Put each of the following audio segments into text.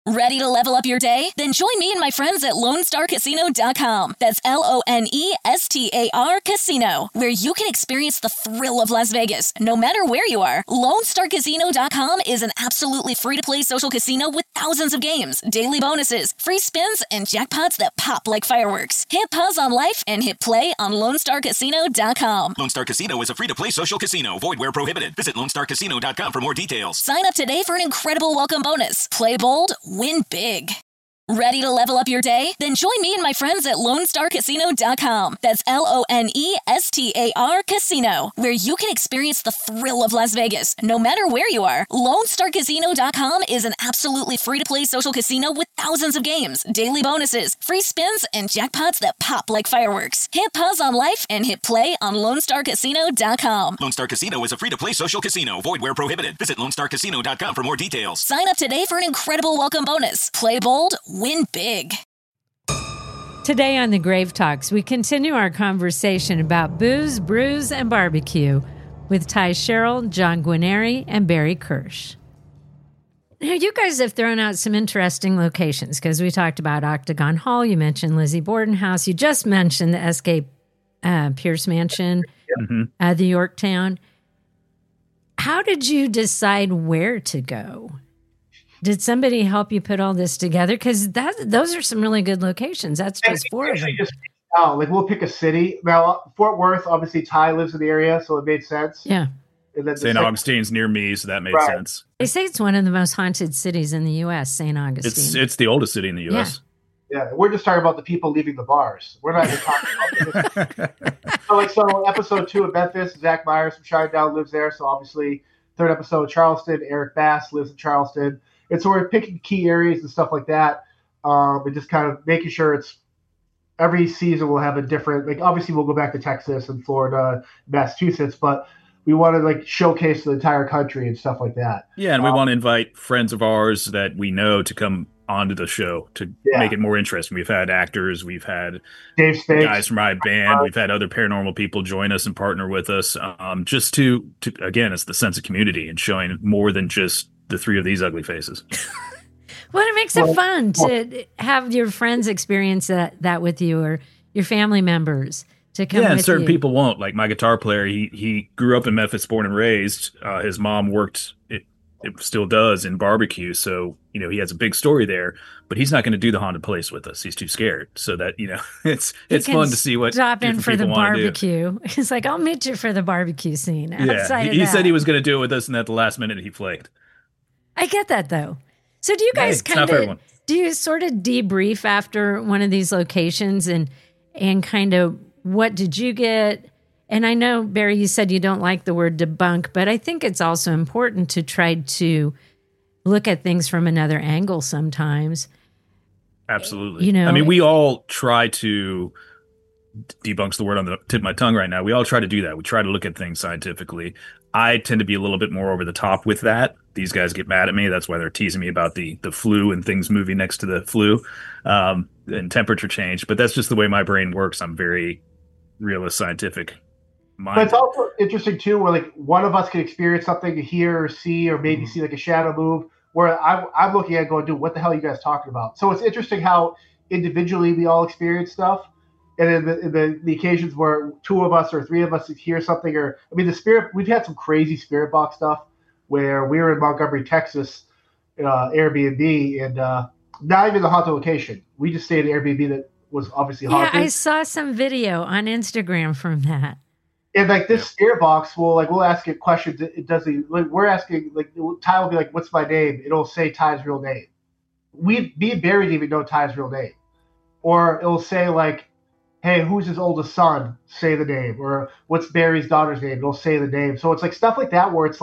Ready to level up your day? Then join me and my friends at LoneStarCasino.com. That's LONESTAR Casino, where you can experience the thrill of Las Vegas, no matter where you are. LoneStarCasino.com is an absolutely free-to-play social casino with thousands of games, daily bonuses, free spins, and jackpots that pop like fireworks. Hit pause on life and hit play on LoneStarCasino.com. Lone Star Casino is a free-to-play social casino. Void where prohibited. Visit LoneStarCasino.com for more details. Sign up today for an incredible welcome bonus. Play bold, win big. Ready to level up your day? Then join me and my friends at LoneStarCasino.com. That's LONESTAR Casino, where you can experience the thrill of Las Vegas, no matter where you are. LoneStarCasino.com is an absolutely free-to-play social casino with thousands of games, daily bonuses, free spins, and jackpots that pop like fireworks. Hit pause on life and hit play on LoneStarCasino.com. Lone Star Casino is a free-to-play social casino. Void where prohibited. Visit LoneStarCasino.com for more details. Sign up today for an incredible welcome bonus. Play bold, win big. Today on the Grave Talks, we continue our conversation about booze, brews, and barbecue with Ty Sherrill, John Guarnieri, and Barry Kirsch. Now, you guys have thrown out some interesting locations because we talked about Octagon Hall. You mentioned Lizzie Borden House. You just mentioned the S.K. Pierce Mansion, the Yorktown. How did you decide where to go? Did somebody help you put all this together? Because those are some really good locations. That's just four of them. We'll pick a city. Now, Fort Worth, obviously, Ty lives in the area, so it made sense. Yeah. St. Augustine's near me, so that made sense. They say it's one of the most haunted cities in the U.S., St. Augustine. It's the oldest city in the U.S. Yeah, we're just talking about the people leaving the bars. We're not even talking about this. So episode 2 of Memphis, Zach Myers from Shinedown lives there. So obviously, third episode, Charleston, Eric Bass lives in Charleston. And so we're picking key areas and stuff like that, and just kind of making sure it's every season will have a different. Like obviously we'll go back to Texas and Florida, Massachusetts, but we want to showcase the entire country and stuff like that. Yeah, and we want to invite friends of ours that we know to come onto the show to make it more interesting. We've had actors, we've had Dave Spade, guys from my band, we've had other paranormal people join us and partner with us, just to again, it's the sense of community and showing more than just the three of these ugly faces. Well, it makes it fun to have your friends experience that with you, or your family members to come with you. And certain people won't. Like my guitar player, he grew up in Memphis, born and raised. His mom worked, it still does, in barbecue. So, he has a big story there, but he's not going to do the haunted place with us. He's too scared. So that, it's fun to see what stop in for the barbecue. He's like, I'll meet you for the barbecue scene. He said he was going to do it with us, and at the last minute he flaked. I get that, though. So do you guys do you sort of debrief after one of these locations and kind of what did you get? And I know, Barry, you said you don't like the word debunk, but I think it's also important to try to look at things from another angle sometimes. Absolutely. We all try to debunk's the word on the tip of my tongue right now. We all try to do that. We try to look at things scientifically. I tend to be a little bit more over the top with that. These guys get mad at me. That's why they're teasing me about the flu and things moving next to the flu and temperature change. But that's just the way my brain works. I'm very realist, scientific minded. But it's also interesting, too, where one of us can experience something, hear or see, or maybe see a shadow move, where I'm looking at it going, dude, what the hell are you guys talking about? So it's interesting how individually we all experience stuff. And in the occasions where 2 of us or 3 of us hear something, the spirit, we've had some crazy spirit box stuff where we were in Montgomery, Texas, Airbnb, and not even the haunted location. We just stayed at Airbnb that was obviously haunted. Yeah, I saw some video on Instagram from that. And this spirit box we'll ask it questions. It does we're asking Ty will be like, "What's my name?" It'll say Ty's real name. Me and Barry didn't even know Ty's real name, or it'll say hey, who's his oldest son? Say the name. Or what's Barry's daughter's name? It'll say the name. So it's stuff like that where it's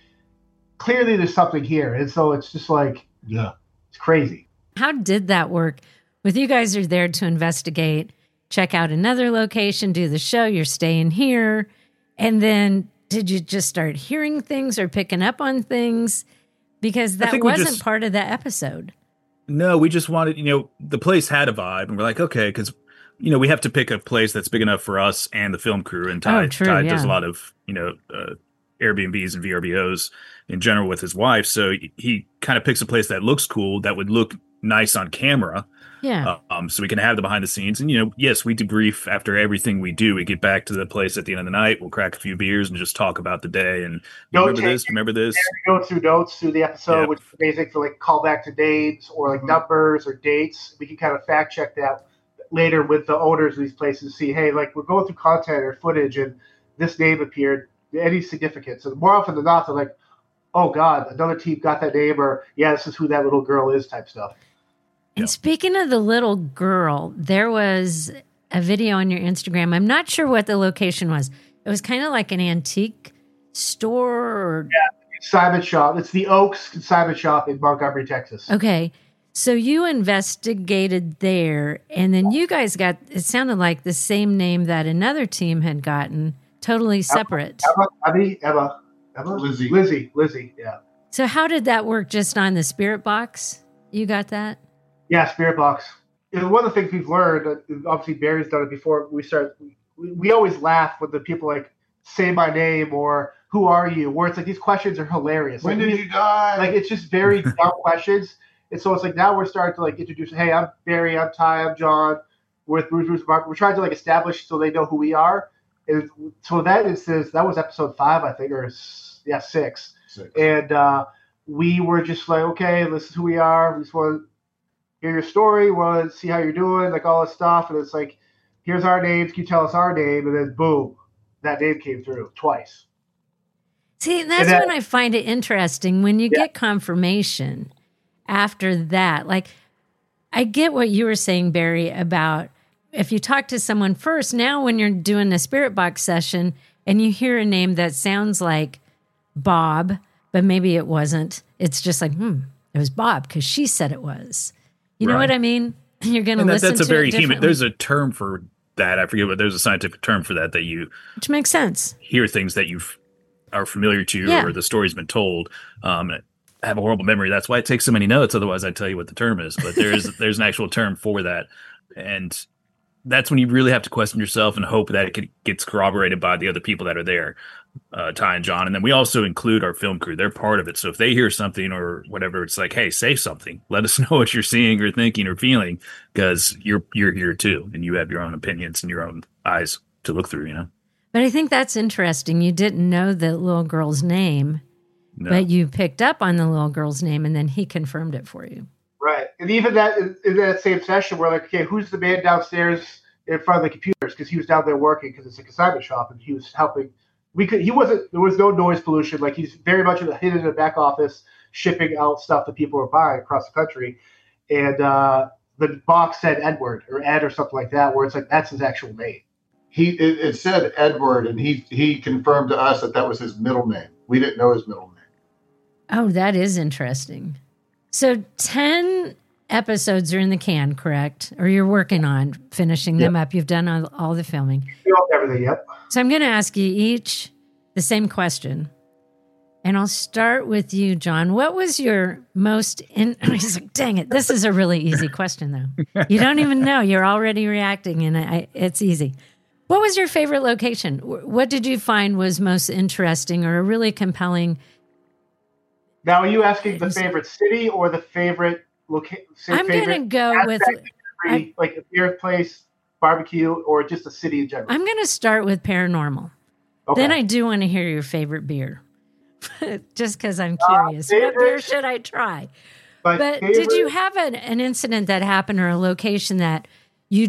clearly there's something here. And so it's just it's crazy. How did that work? With you guys are there to investigate, check out another location, do the show, you're staying here. And then did you just start hearing things or picking up on things? Because that wasn't part of the episode. No, we just wanted, the place had a vibe. And we're like, okay, because we have to pick a place that's big enough for us and the film crew. And Ty does a lot of, Airbnbs and VRBOs in general with his wife. So he kind of picks a place that looks cool, that would look nice on camera. Yeah. So we can have the behind the scenes. And, yes, we debrief after everything we do. We get back to the place at the end of the night. We'll crack a few beers and just talk about the day. And remember this? Go through notes through the episode, which is amazing for like call back to names or like numbers or dates. We can kind of fact check that later with the owners of these places to see, hey, like we're going through content or footage and this name appeared. Any significance? And more often than not, they're like, oh God, another team got that name, or this is who that little girl is type stuff. And speaking of the little girl, there was a video on your Instagram. I'm not sure what the location was. It was kind of like an antique store. Consignment shop. It's the Oaks Consignment Shop in Montgomery, Texas. Okay. So you investigated there, and then you guys got, it sounded like the same name that another team had gotten, totally separate. Emma. Lizzie, yeah. So how did that work, just on the Spirit Box? You got that? Yeah, Spirit Box. And one of the things we've learned, obviously Barry's done it before, we always laugh when the people like say my name or who are you, where it's like these questions are hilarious. When did you die? Like it's just very dumb questions. And so it's like now we're starting to like introduce, hey, I'm Barry, I'm Ty, I'm John. We're with Bruce Mark. We're trying to like establish so they know who we are. And so that was episode 5, I think, or 6. And we were just like, okay, this is who we are. We just want to hear your story, want to see how you're doing, like all this stuff. And it's like, here's our names. Can you tell us our name? And then boom, that name came through twice. See, that's when I find it interesting when you get confirmation after that. Like, I get what you were saying, Barry, about if you talk to someone first, now when you're doing a Spirit Box session and you hear a name that sounds like Bob, but maybe it wasn't, it's just like, it was Bob because she said it was. You know what I mean? You're going to listen to it. That's a very human. There's a term for that. I forget what. There's a scientific term for that which makes sense. Hear things that you are familiar to, or the story's been told. I have a horrible memory. That's why I take so many notes. Otherwise, I'd tell you what the term is. But there's an actual term for that, and that's when you really have to question yourself and hope that it gets corroborated by the other people that are there, Ty and John. And then we also include our film crew. They're part of it. So if they hear something or whatever, it's like, hey, say something. Let us know what you're seeing or thinking or feeling, because you're here too, and you have your own opinions and your own eyes to look through, But I think that's interesting. You didn't know the little girl's name, but you picked up on the little girl's name, and then he confirmed it for you. Right. And even that in that same session, we're like, okay, who's the man downstairs in front of the computers? Because he was down there working, because it's a consignment shop, and he was helping. There was no noise pollution. Like, he's very much hidden in the back office, shipping out stuff that people are buying across the country. And the box said Edward or Ed or something like that, where it's like, that's his actual name. It said Edward, and he confirmed to us that was his middle name. We didn't know his middle name. Oh, that is interesting. So 10 episodes are in the can, correct? Or you're working on finishing them up. You've done all the filming. Everything, yep. So I'm going to ask you each the same question. And I'll start with you, John. What was your most... He's like, dang it, this is a really easy question, though. You don't even know. You're already reacting, and it's easy. What was your favorite location? What did you find was most interesting or a really compelling... Now, are you asking the favorite city or the favorite location? I'm going to go with... like a beer place, barbecue, or just a city in general? I'm going to start with paranormal. Okay. Then I do want to hear your favorite beer. Just because I'm curious. What beer should I try? But did you have an incident that happened or a location that you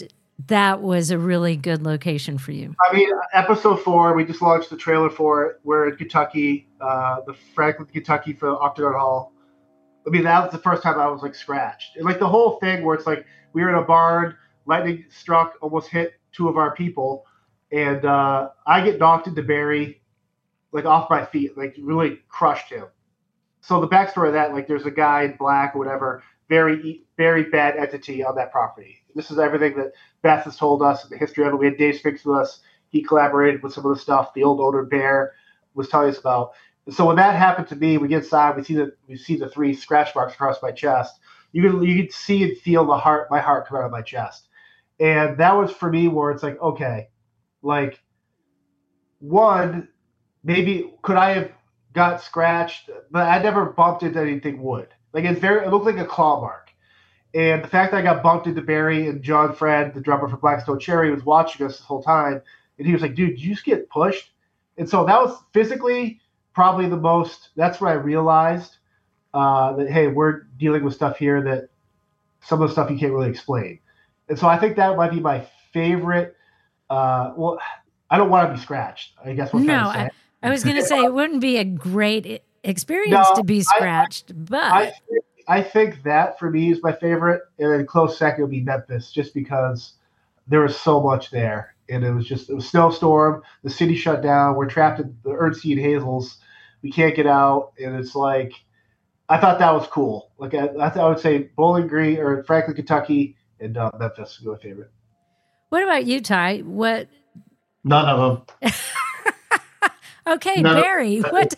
that was a really good location for you? I mean, episode 4, we just launched the trailer for it. We're in Kentucky, the Franklin, Kentucky for Octagon Hall. I mean, that was the first time I was like scratched. And like the whole thing where it's like we were in a barn, lightning struck, almost hit 2 of our people. And I get knocked into Barry, like off my feet, like really crushed him. So the backstory of that, like there's a guy in black or whatever, very, very bad entity on that property. This is everything that Beth has told us in the history of it. We had Dave Spinks with us. He collaborated with some of the stuff the old owner Bear was telling us about. And so when that happened to me, we get inside, we see the 3 scratch marks across my chest. You can see and feel my heart come out of my chest. And that was for me where it's like, okay, like one, maybe could I have got scratched, but I never bumped into anything wood. Like it looked like a claw mark. And the fact that I got bumped into Barry and John Fred, the drummer for Blackstone Cherry, was watching us this whole time, and he was like, "Dude, did you just get pushed?" And so that was physically probably the most. That's what I realized that hey, we're dealing with stuff here that some of the stuff you can't really explain. And so I think that might be my favorite. Well, I don't want to be scratched. I guess what I'm trying to say. I was going to say it wouldn't be a great experience to be scratched, but I think that for me is my favorite, and then close second would be Memphis, just because there was so much there, and it was snowstorm, the city shut down, we're trapped in the Ernstine Hazels, we can't get out, and it's like I thought that was cool. Like I would say Bowling Green or Franklin, Kentucky, and Memphis is my favorite. What about you, Ty? What? None of them. Okay, Barry. What?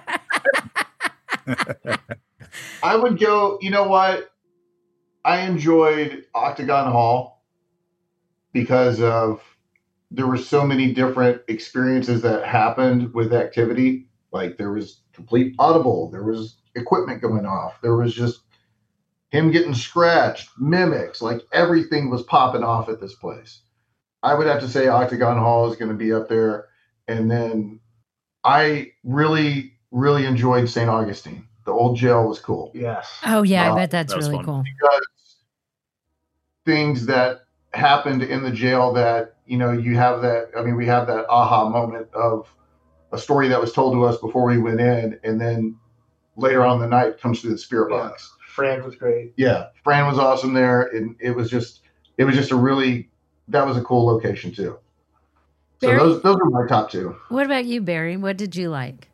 I would go. You know what? I enjoyed Octagon Hall because there were so many different experiences that happened with activity. Like there was complete audible. There was equipment going off. There was just him getting scratched, mimics, like everything was popping off at this place. I would have to say Octagon Hall is going to be up there. And then I really, really enjoyed St. Augustine. The old jail was cool. Yes. Oh, yeah, I bet that's really cool. Because things that happened in the jail that, you have that, we have that aha moment of a story that was told to us before we went in, and then later on in the night comes through the spirit box. Fran was great. Yeah, Fran was awesome there, and it was just that was a cool location too. Barry, so those are my top two. What about you, Barry? What did you like?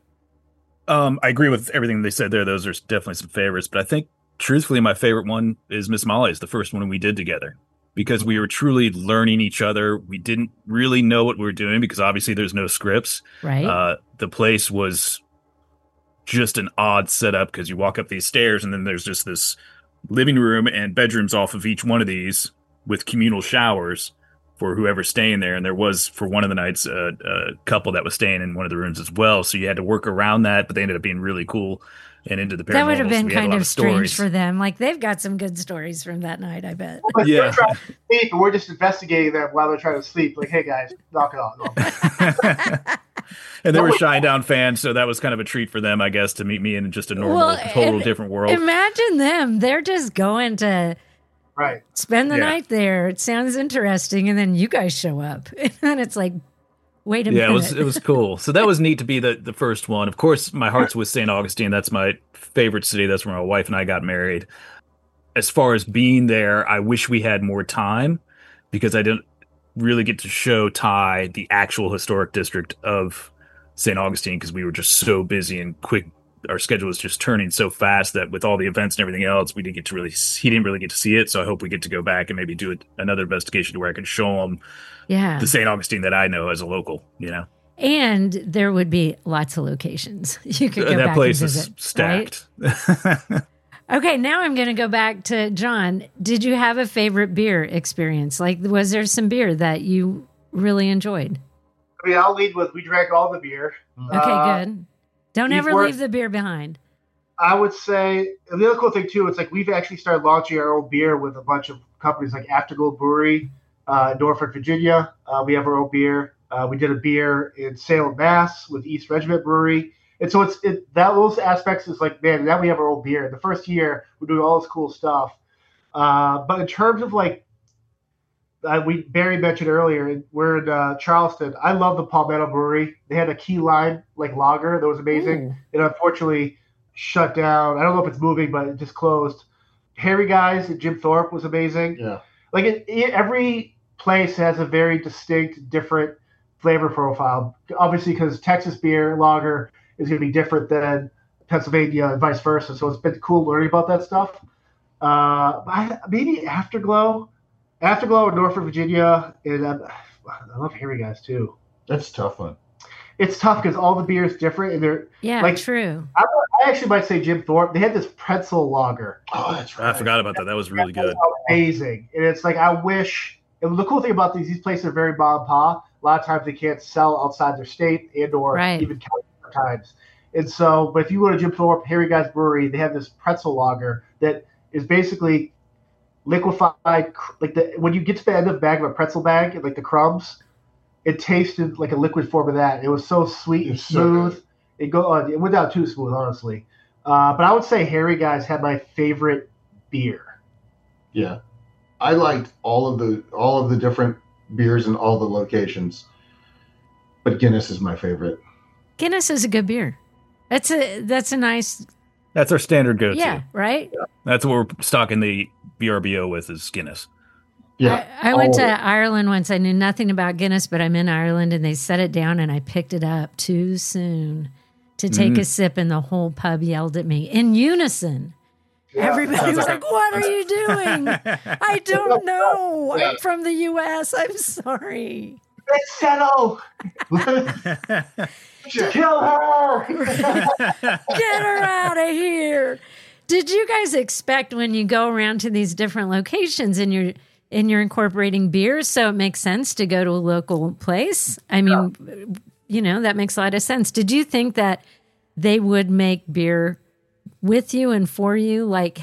I agree with everything they said there. Those are definitely some favorites, but I think truthfully my favorite one is Miss Molly's, the first one we did together, because we were truly learning each other. We didn't really know what we were doing because obviously there's no scripts. Right. The place was just an odd setup because you walk up these stairs and then there's just this living room and bedrooms off of each one of these with communal showers for whoever's staying there. And there was, for one of the nights, a couple that was staying in one of the rooms as well. So you had to work around that, but they ended up being really cool and into the paranormal. That would have been kind of strange stories for them. Like, they've got some good stories from that night, I bet. Well, yeah. They're trying to sleep, and we're just investigating them while they're trying to sleep. Like, hey, guys, knock it off. And they were Shinedown fans, so that was kind of a treat for them, I guess, to meet me in just a normal, total different world. Imagine them. They're just going to spend the night there. It sounds interesting. And then you guys show up. And then it's like, wait a minute. Yeah, it was cool. So that was neat to be the first one. Of course, my heart's with St. Augustine. That's my favorite city. That's where my wife and I got married. As far as being there, I wish we had more time because I didn't really get to show Ty the actual historic district of St. Augustine because we were just so busy and quick. Our schedule was just turning so fast that with all the events and everything else, he didn't really get to see it. So I hope we get to go back and maybe do another investigation to where I can show him the St. Augustine that I know as a local, And there would be lots of locations. You could go back place and visit, is stacked. Right? Okay, now I'm going to go back to John. Did you have a favorite beer experience? Like, was there some beer that you really enjoyed? I mean, I'll lead with we drank all the beer. Okay, good. Don't ever leave the beer behind. I would say the other cool thing too, it's like we've actually started launching our own beer with a bunch of companies like Afterglow Brewery, Norfolk, Virginia. We have our own beer. We did a beer in Salem, Mass with East Regiment Brewery. And so those aspects is like, man, now we have our own beer. The first year we're doing all this cool stuff. But in terms of like, Barry mentioned earlier, we're in Charleston. I love the Palmetto Brewery. They had a key lime like lager that was amazing. Ooh. It unfortunately shut down. I don't know if it's moving, but it just closed. Harry Guys at Jim Thorpe was amazing. Yeah, like every place has a very distinct, different flavor profile. Obviously, because Texas beer lager is going to be different than Pennsylvania and vice versa. So it's been cool learning about that stuff. Maybe Afterglow in Norfolk, Virginia, and I love Harry Guys too. That's a tough one. It's tough because all the beer is different, and they're true. I actually might say Jim Thorpe. They had this pretzel lager. Oh, that's right. I forgot about that. That was really good. Amazing, and it's like I wish. And the cool thing about these places are very mom and pop. A lot of times they can't sell outside their state and or even county times. And so, but if you go to Jim Thorpe, Harry Guy's Brewery, they have this pretzel lager that is basically liquefied, like when you get to the end of the bag of a pretzel bag, like the crumbs, it tasted like a liquid form of that. It was so sweet and smooth. So it went down too smooth, honestly. But I would say Harry Guy's had my favorite beer. Yeah, I liked all of the different beers in all the locations, but Guinness is my favorite. Guinness is a good beer. That's a nice. That's our standard go-to. Yeah, right. Yeah. That's what we're stocking the BRBO with is Guinness. Yeah, I went to Ireland once. I knew nothing about Guinness, but I'm in Ireland, and they set it down, and I picked it up too soon to take a sip, and the whole pub yelled at me in unison. Yeah. Everybody was like, "What are you doing?" I don't know. I'm from the U.S. I'm sorry. Let's settle. Kill her. Get her out of here. Did you guys expect when you go around to these different locations and you're incorporating beers, so it makes sense to go to a local place? I mean, that makes a lot of sense. Did you think that they would make beer with you and for you? Like,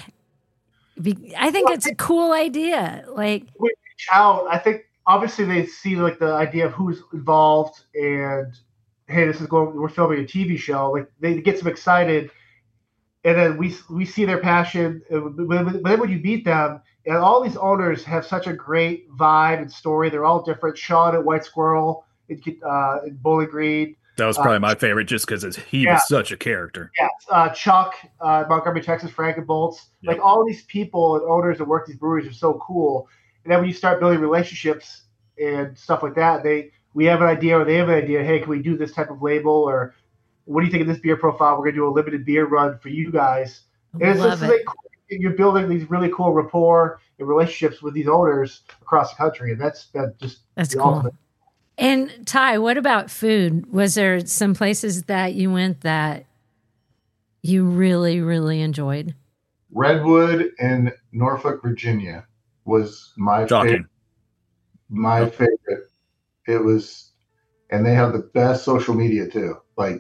I think it's a cool idea. Like, reach out. I think obviously they see like the idea of who's involved and hey, we're filming a TV show. Like they get some excited, and then we see their passion. But then when you meet them, and all these owners have such a great vibe and story. They're all different. Sean at White Squirrel in Bowling Green. That was probably my favorite, just because he was such a character. Yeah, Chuck, Montgomery, Texas, Frankenbolts. Yep. Like all these people and owners that work these breweries are so cool. And then when you start building relationships and stuff like that, we have an idea or they have an idea. Hey, can we do this type of label? Or what do you think of this beer profile? We're going to do a limited beer run for you guys. And it's just like you're building these really cool rapport and relationships with these owners across the country. And that's cool. Ultimate. And Ty, what about food? Was there some places that you went that you really, really enjoyed? Redwood in Norfolk, Virginia was my favorite. My favorite. It was, and they have the best social media too. Like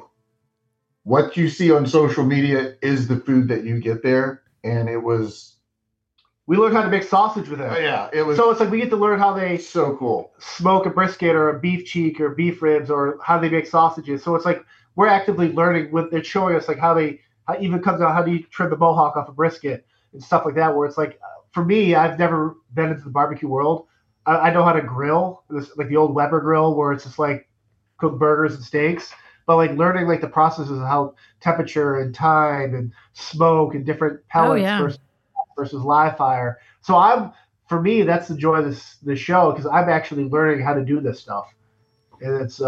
what you see on social media is the food that you get there. And it was, we learned how to make sausage with it. Yeah, it was. So it's like we get to learn how they so cool smoke a brisket or a beef cheek or beef ribs or how they make sausages. So it's like we're actively learning they're showing us like how even comes out how do you trim the mohawk off a brisket and stuff like that. Where it's like for me, I've never been into the barbecue world. I know how to grill, like the old Weber grill, where it's just like cook burgers and steaks. But like learning like the processes of how temperature and time and smoke and different pellets versus live fire. So for me, that's the joy of this show because I'm actually learning how to do this stuff, and it's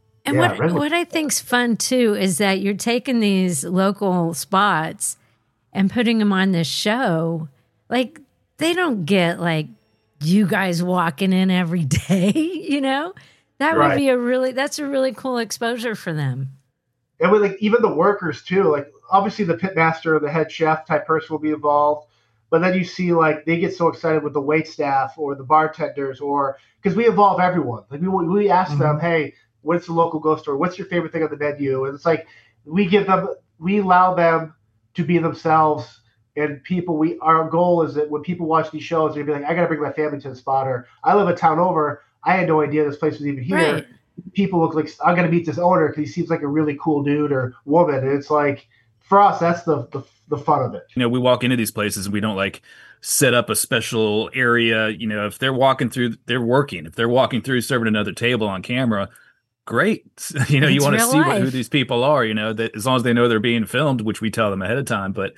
what I think's fun too is that you're taking these local spots and putting them on this show. Like they don't get like you guys walking in every day, That would be that's a really cool exposure for them. And with like even the workers too, like obviously the pit master or the head chef type person will be involved. But then you see like they get so excited with the wait staff or the bartenders or because we involve everyone. Like we ask them, hey, what's the local ghost story? What's your favorite thing on the menu? And it's like we allow them to be themselves. And our goal is that when people watch these shows, they'll be like, I got to bring my family to the spot, or I live a town over. I had no idea this place was even here. Right. People look like I'm going to meet this owner because he seems like a really cool dude or woman. And it's like for us, that's the fun of it. We walk into these places and we don't like set up a special area. If they're walking through, they're working. If they're walking through serving another table on camera, great. You want to see who these people are, that as long as they know they're being filmed, which we tell them ahead of time. But,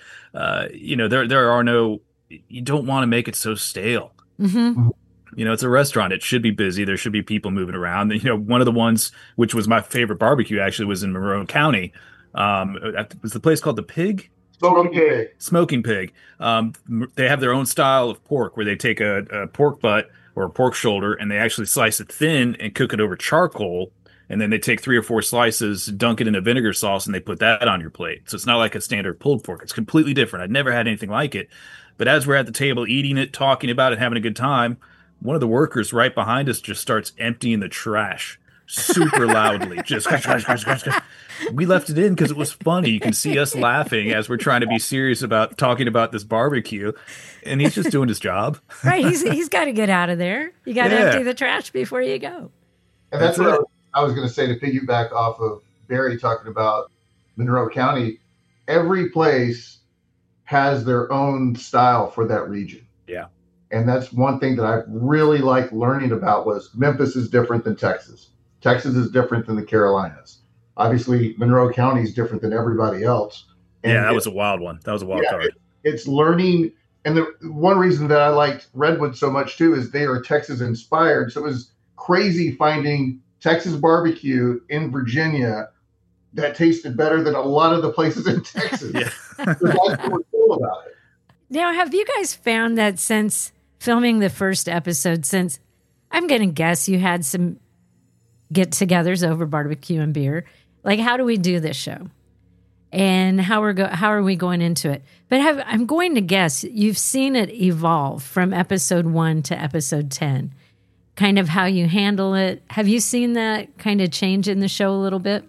there are you don't want to make it so stale. Mm-hmm. It's a restaurant. It should be busy. There should be people moving around. One of the ones, which was my favorite barbecue, actually, was in Monroe County. Was the place called The Pig? Smoking Pig. They have their own style of pork where they take a pork butt or a pork shoulder and they actually slice it thin and cook it over charcoal. And then they take 3 or 4 slices, dunk it in a vinegar sauce, and they put that on your plate. So it's not like a standard pulled pork. It's completely different. I'd never had anything like it. But as we're at the table eating it, talking about it, having a good time, one of the workers right behind us just starts emptying the trash. super loudly. Just we left it in because it was funny. You can see us laughing as we're trying to be serious about talking about this barbecue, and he's just doing his job. Right, he's got to get out of there. You got to empty the trash before you go. And that's what I was going to say, to piggyback off of Barry talking about Monroe County. Every place has their own style for that region. Yeah. And that's one thing that I really liked learning about was Memphis is different than Texas. Texas is different than the Carolinas. Obviously, Monroe County is different than everybody else. And that was a wild one. That was a wild card. It's learning. And the one reason that I liked Redwood so much, too, is they are Texas inspired. So it was crazy finding Texas barbecue in Virginia that tasted better than a lot of the places in Texas. Yeah. That's what was cool about it. Now, have you guys found that since filming the first episode, since I'm going to guess you had some get-togethers over barbecue and beer, like how do we do this show? And how are we going into it? But I'm going to guess you've seen it evolve from episode 1 to episode 10, kind of how you handle it. Have you seen that kind of change in the show a little bit?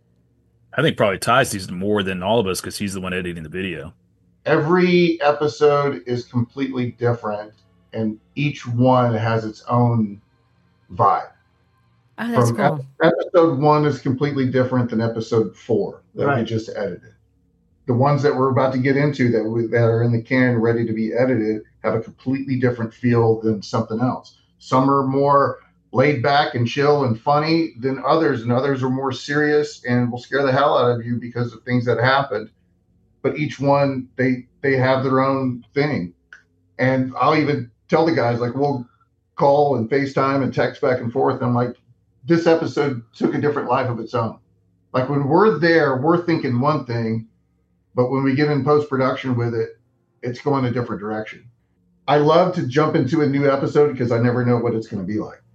I think probably Ty sees it more than all of us because he's the one editing the video. Every episode is completely different, and each one has its own vibe. Oh, that's cool. Episode 1 is completely different than episode 4 that we just edited. The ones that we're about to get into that are in the can ready to be edited have a completely different feel than something else. Some are more laid back and chill and funny than others, and others are more serious and will scare the hell out of you because of things that happened. But each one, they have their own thing. And I'll even tell the guys, like, we'll call and FaceTime and text back and forth. And I'm like, this episode took a different life of its own. Like when we're there, we're thinking one thing, but when we get in post-production with it, it's going a different direction. I love to jump into a new episode because I never know what it's going to be like.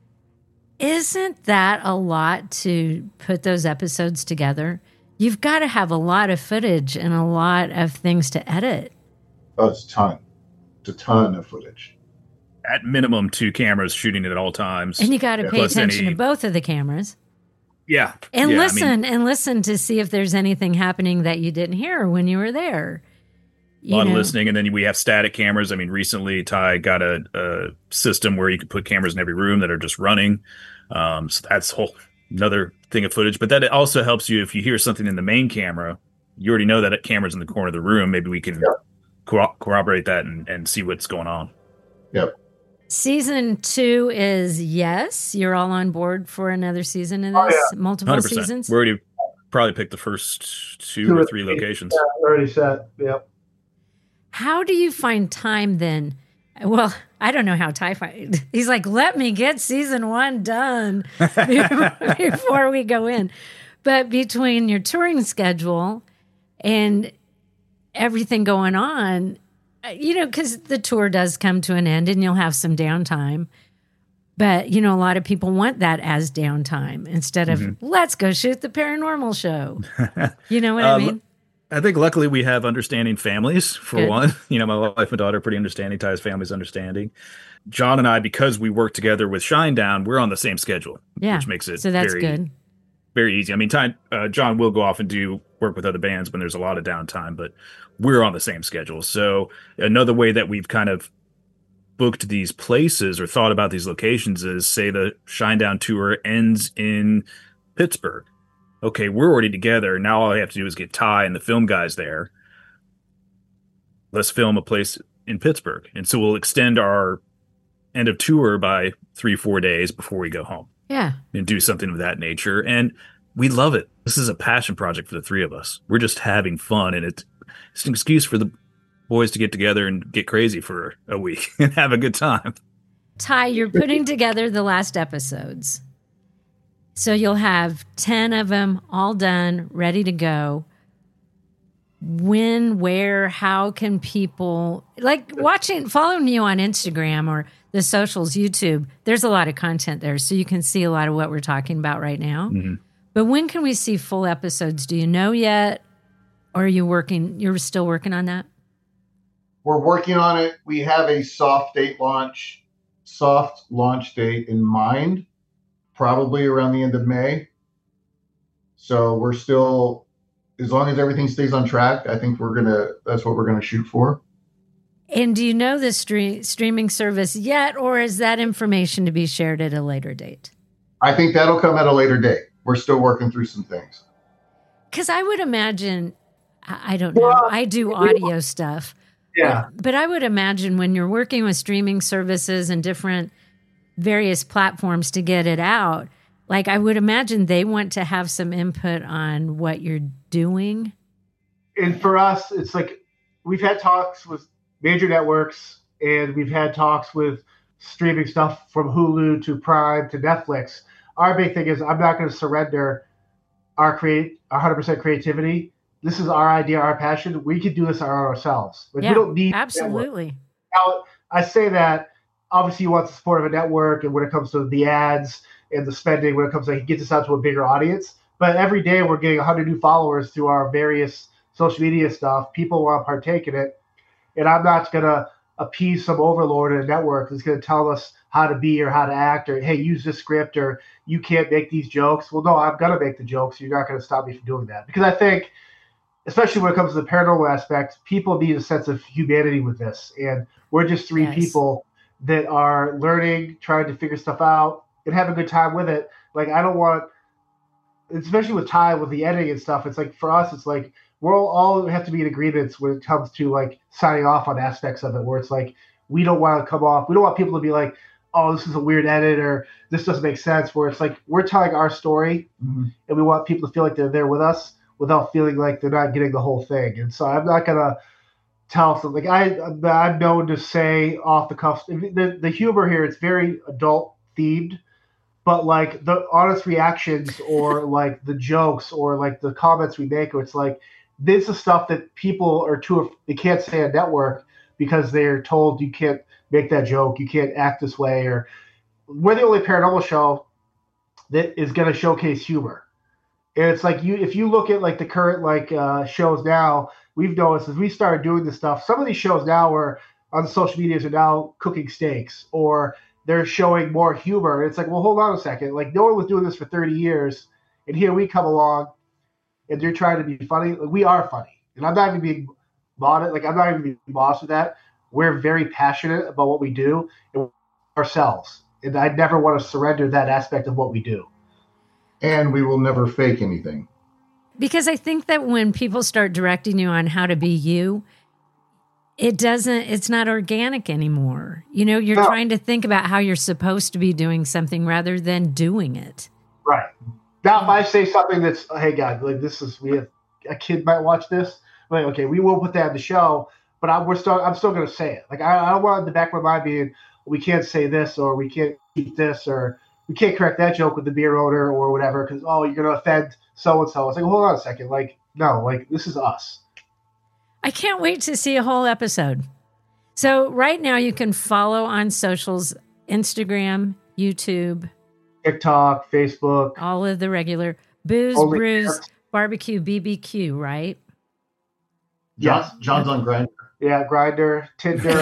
Isn't that a lot to put those episodes together? You've got to have a lot of footage and a lot of things to edit. Oh, it's a ton. It's a ton of footage. At minimum, 2 cameras shooting it at all times. And you got to pay attention to both of the cameras. Yeah. And listen to see if there's anything happening that you didn't hear when you were there. A lot of listening. And then we have static cameras. I mean, recently Ty got a system where you can put cameras in every room that are just running. So that's another thing of footage. But that also helps you if you hear something in the main camera, you already know that camera's in the corner of the room. Maybe we can corroborate that and see what's going on. Yep. Season 2 is yes. You're all on board for another season of this? Multiple 100%. Seasons? We already probably picked the first 2 or 3 locations. Yeah, already set. Yep. How do you find time then? Well, I don't know how Ty finds. He's like, let me get season 1 done before we go in. But between your touring schedule and everything going on, because the tour does come to an end and you'll have some downtime. But, a lot of people want that as downtime instead of, let's go shoot the paranormal show. You know what I mean? I think luckily we have understanding families, for one. My wife and daughter are pretty understanding. Ty's family's understanding. John and I, because we work together with Shinedown, we're on the same schedule, which makes it good. Very easy. I mean, John will go off and do work with other bands when there's a lot of downtime, but we're on the same schedule. So another way that we've kind of booked these places or thought about these locations is, say the Shinedown tour ends in Pittsburgh. Okay, we're already together. Now all I have to do is get Ty and the film guys there. Let's film a place in Pittsburgh. And so we'll extend our end of tour by 3-4 days before we go home. Yeah. And do something of that nature. And we love it. This is a passion project for the 3 of us. We're just having fun. And it's an excuse for the boys to get together and get crazy for a week and have a good time. Ty, you're putting together the last episodes. So you'll have 10 of them all done, ready to go. When, where, how can people, following you on Instagram or the socials, YouTube, there's a lot of content there. So you can see a lot of what we're talking about right now. Mm-hmm. But when can we see full episodes? Do you know yet? Or are you're still working on that? We're working on it. We have a soft launch date in mind. probably around the end of May. So we're still, as long as everything stays on track, I think that's what we're going to shoot for. And do you know the streaming service yet, or is that information to be shared at a later date? I think that'll come at a later date. We're still working through some things. Because I would imagine, I don't know, I do audio stuff. Yeah. But I would imagine when you're working with streaming services and different various platforms to get it out, like I would imagine they want to have some input on what you're doing. And for us, it's like we've had talks with major networks, and we've had talks with streaming stuff from Hulu to Prime to Netflix. Our big thing is I'm not going to surrender our 100% creativity. This is our idea, our passion. We can do this ourselves. Like, we don't need absolutely. Now, I say that obviously you want the support of a network, and when it comes to the ads and the spending, when it comes to like, get this out to a bigger audience. But every day we're getting 100 new followers through our various social media stuff. People want to partake in it. And I'm not going to appease some overlord in a network that's going to tell us how to be or how to act, or, hey, use this script, or you can't make these jokes. Well, no, I'm going to make the jokes. You're not going to stop me from doing that. Because I think, especially when it comes to the paranormal aspect, people need a sense of humanity with this. And we're just three people that are learning, trying to figure stuff out, and have a good time with it. Like, I don't want, especially with Ty, with the editing and stuff, it's like, for us, it's like, we're all have to be in agreements when it comes to like signing off on aspects of it, where it's like, we don't want to come off. We don't want people to be like, oh, this is a weird edit, or this doesn't make sense, where it's like, we're telling our story, and we want people to feel like they're there with us without feeling like they're not getting the whole thing. And so I'm not going to tell something. I'm known to say off the cuff, the humor here, it's very adult themed, but like the honest reactions or like the jokes or like the comments we make, or it's like, this is stuff that people are they can't say on network because they're told you can't make that joke, you can't act this way, or we're the only paranormal show that is going to showcase humor. And it's like, if you look at like the current like shows now, we've noticed as we started doing this stuff, some of these shows now are on the social medias are now cooking steaks, or they're showing more humor. And it's like, well, hold on a second. Like, no one was doing this for 30 years, and here we come along, and they're trying to be funny. Like, we are funny. And I'm not even being modest. Like, I'm not even being modest with that. We're very passionate about what we do and ourselves. And I never want to surrender that aspect of what we do. And we will never fake anything. Because I think that when people start directing you on how to be you, it's not organic anymore. You know, you're trying to think about how you're supposed to be doing something rather than doing it. Right. Now, if I say something that's, hey, God, like we have a kid might watch this. Like, okay, we will put that in the show, but I'm still going to say it. Like, I don't want in the back of my mind being, we can't say this, or we can't eat this, or we can't correct that joke with the beer owner or whatever, because, oh, you're going to offend so-and-so. It's like, hold on a second. Like, no, like, this is us. I can't wait to see a whole episode. So right now you can follow on socials, Instagram, YouTube, TikTok, Facebook. All of the regular Booze, Brews, Barbecue, BBQ, right? John's on Grindr. Yeah, Grindr, Tinder.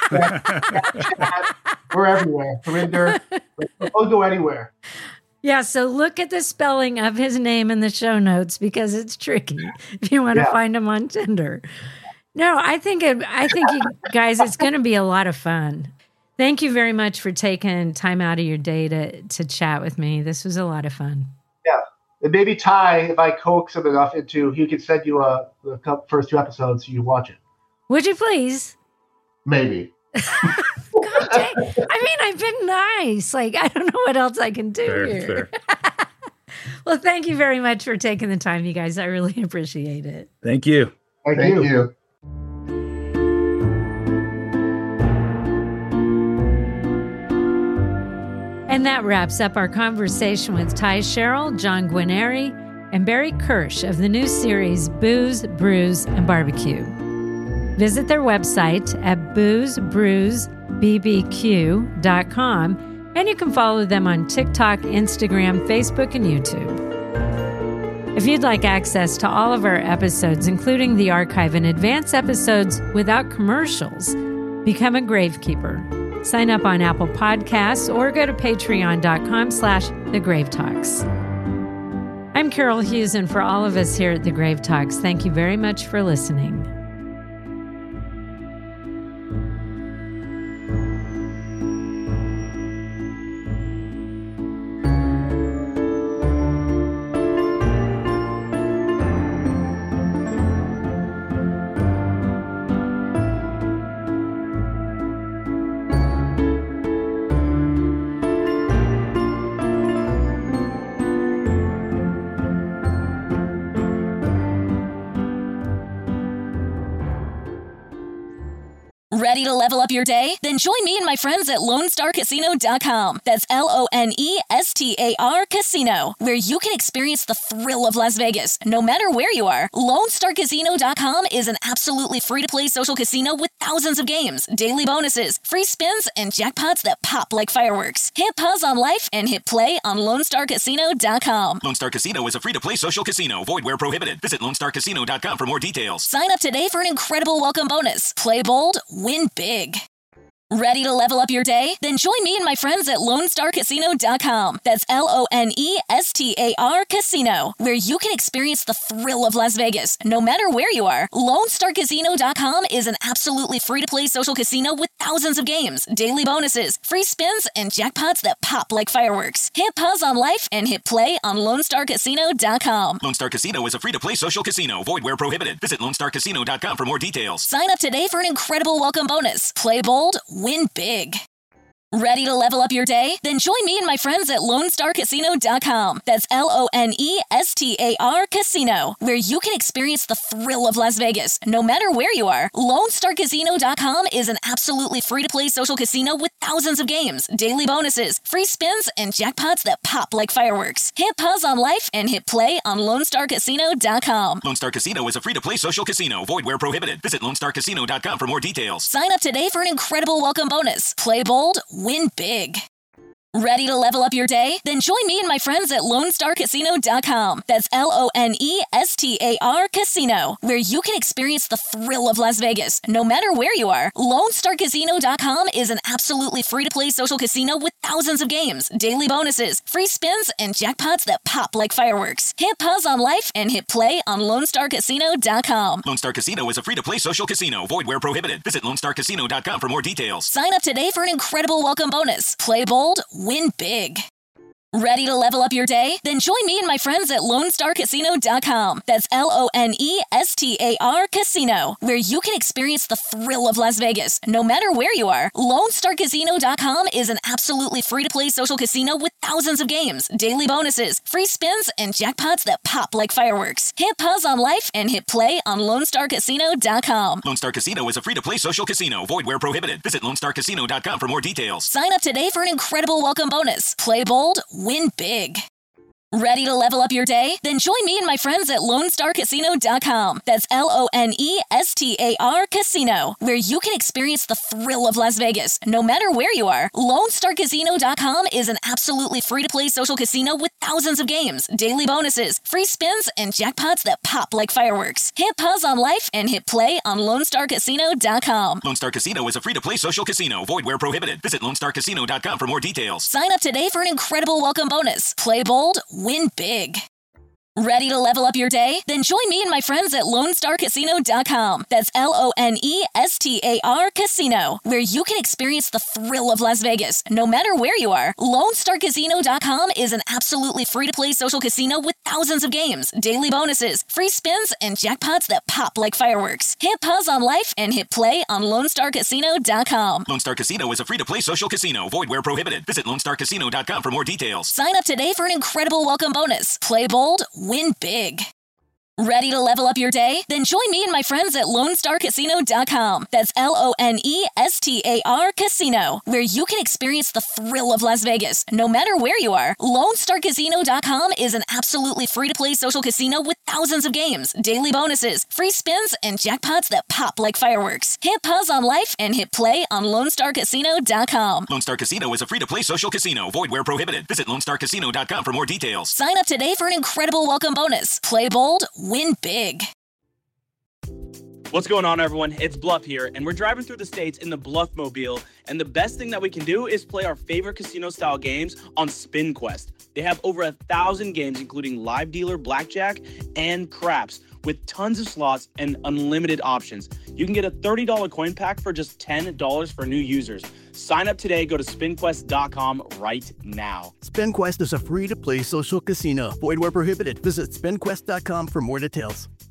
We're everywhere. Tinder. We'll go anywhere. Yeah, so look at the spelling of his name in the show notes, because it's tricky if you want to find him on Tinder. No, I think you guys, it's going to be a lot of fun. Thank you very much for taking time out of your day to chat with me. This was a lot of fun. Yeah. And maybe Ty, if I coax him enough into, he could send you the first 2 episodes so you watch it. Would you please? Maybe. God dang. I mean, I've been nice. Like, I don't know what else I can do here. Well, thank you very much for taking the time, you guys. I really appreciate it. Thank you. Thank you. And that wraps up our conversation with Ty Sherrill, John Guarneri, and Barry Kirsch of the new series Booze, Brews, and Barbecue. Visit their website at boozebrewsbbq.com, and you can follow them on TikTok, Instagram, Facebook, and YouTube. If you'd like access to all of our episodes, including the archive and advanced episodes without commercials, become a Gravekeeper. Sign up on Apple Podcasts or go to patreon.com/thegravetalks. I'm Carol Hughes, and for all of us here at The Grave Talks, thank you very much for listening. Ready to level up your day? Then join me and my friends at LoneStarCasino.com. That's LoneStar Casino, where you can experience the thrill of Las Vegas, no matter where you are. LoneStarCasino.com is an absolutely free-to-play social casino with thousands of games, daily bonuses, free spins, and jackpots that pop like fireworks. Hit pause on life and hit play on LoneStarCasino.com. Lone Star Casino is a free-to-play social casino. Void where prohibited. Visit LoneStarCasino.com for more details. Sign up today for an incredible welcome bonus. Play bold, win big. Ready to level up your day? Then join me and my friends at LoneStarCasino.com. That's LoneStar Casino, where you can experience the thrill of Las Vegas, no matter where you are. LoneStarCasino.com is an absolutely free-to-play social casino with thousands of games, daily bonuses, free spins, and jackpots that pop like fireworks. Hit pause on life and hit play on LoneStarCasino.com. Lone Star Casino is a free-to-play social casino. Void where prohibited. Visit LoneStarCasino.com for more details. Sign up today for an incredible welcome bonus. Play bold, win big. Ready to level up your day? Then join me and my friends at LoneStarCasino.com. That's LoneStar Casino, where you can experience the thrill of Las Vegas, no matter where you are. LoneStarCasino.com is an absolutely free-to-play social casino with thousands of games, daily bonuses, free spins, and jackpots that pop like fireworks. Hit pause on life and hit play on LoneStarCasino.com. Lone Star Casino is a free-to-play social casino. Void where prohibited. Visit LoneStarCasino.com for more details. Sign up today for an incredible welcome bonus. Play bold, win big. Ready to level up your day? Then join me and my friends at LoneStarCasino.com. That's LoneStar Casino, where you can experience the thrill of Las Vegas, no matter where you are. LoneStarCasino.com is an absolutely free-to-play social casino with thousands of games, daily bonuses, free spins, and jackpots that pop like fireworks. Hit pause on life and hit play on LoneStarCasino.com. Lone Star Casino is a free-to-play social casino. Void where prohibited. Visit LoneStarCasino.com for more details. Sign up today for an incredible welcome bonus. Play bold, win big. Ready to level up your day? Then join me and my friends at LoneStarCasino.com. That's LoneStar Casino, where you can experience the thrill of Las Vegas, no matter where you are. LoneStarCasino.com is an absolutely free-to-play social casino with thousands of games, daily bonuses, free spins, and jackpots that pop like fireworks. Hit pause on life and hit play on LoneStarCasino.com. Lone Star Casino is a free-to-play social casino. Void where prohibited. Visit LoneStarCasino.com for more details. Sign up today for an incredible welcome bonus. Play bold, win big. Ready to level up your day? Then join me and my friends at LoneStarCasino.com. That's LoneStar Casino, where you can experience the thrill of Las Vegas, no matter where you are. LoneStarCasino.com is an absolutely free-to-play social casino with thousands of games, daily bonuses, free spins, and jackpots that pop like fireworks. Hit pause on life and hit play on LoneStarCasino.com. Lone Star Casino is a free-to-play social casino. Void where prohibited. Visit LoneStarCasino.com for more details. Sign up today for an incredible welcome bonus. Play bold, win big. Ready to level up your day? Then join me and my friends at LoneStarCasino.com. That's LoneStar Casino, where you can experience the thrill of Las Vegas, no matter where you are. LoneStarCasino.com is an absolutely free-to-play social casino with thousands of games, daily bonuses, free spins, and jackpots that pop like fireworks. Hit pause on life and hit play on LoneStarCasino.com. Lone Star Casino is a free-to-play social casino. Void where prohibited. Visit LoneStarCasino.com for more details. Sign up today for an incredible welcome bonus. Play bold, win big. Ready to level up your day? Then join me and my friends at LoneStarCasino.com. That's LoneStar Casino, where you can experience the thrill of Las Vegas, no matter where you are. LoneStarCasino.com is an absolutely free-to-play social casino with thousands of games, daily bonuses, free spins, and jackpots that pop like fireworks. Hit pause on life and hit play on LoneStarCasino.com. Lone Star Casino is a free-to-play social casino. Void where prohibited. Visit LoneStarCasino.com for more details. Sign up today for an incredible welcome bonus. Play bold, win big. What's going on, everyone? It's Bluff here, and we're driving through the states in the Bluff-mobile, and the best thing that we can do is play our favorite casino-style games on SpinQuest. They have over 1,000 games, including live dealer, blackjack, and craps, with tons of slots and unlimited options. You can get a $30 coin pack for just $10 for new users. Sign up today. Go to SpinQuest.com right now. SpinQuest is a free-to-play social casino. Void where prohibited. Visit SpinQuest.com for more details.